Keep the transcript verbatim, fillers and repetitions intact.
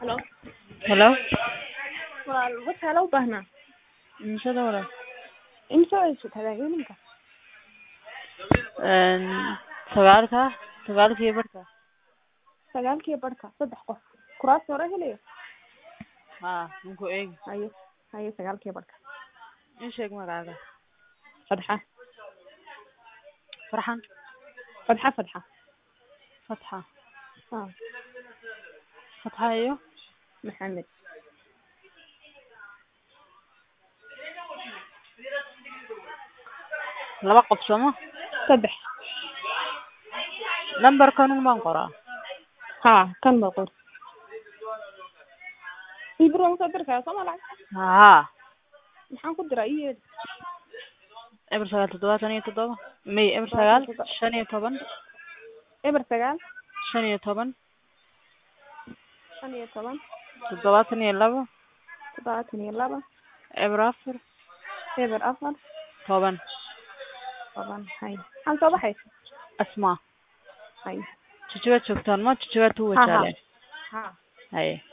Hello. Hello. Walaal waxaa loo baahnaa Imshada walaal. imisa ay tahay iminka Een sagaalka sagaalkii barka. sagaalkii barka saddex qof kuraas hore helayo Ha, muku eeg. haye haye sagaalkii barka In sheeg magaaga. Fadxa Farxan. Fadxa Fadxa Fatxa. ah Fatxa iyo Maxamed laba qof soma. saddex Number kan ma qoraa. ha kan ma qor ibro soo dirkaa Soomaaliya Ha. maxaan ku diraa iyo Eber sagaal toddobaatan iyo toddoba. May eber sagaal shan iyo toban. eber sagaal shan iyo toban. shan iyo toban toddobaatan iyo laba. toddobaatan iyo laba Eber afar. eber afar toban. toban haye aan soo baxay Asma. haye Chichiwa joogtaan ma chichiwa tu ha ha wajale. ha Haye.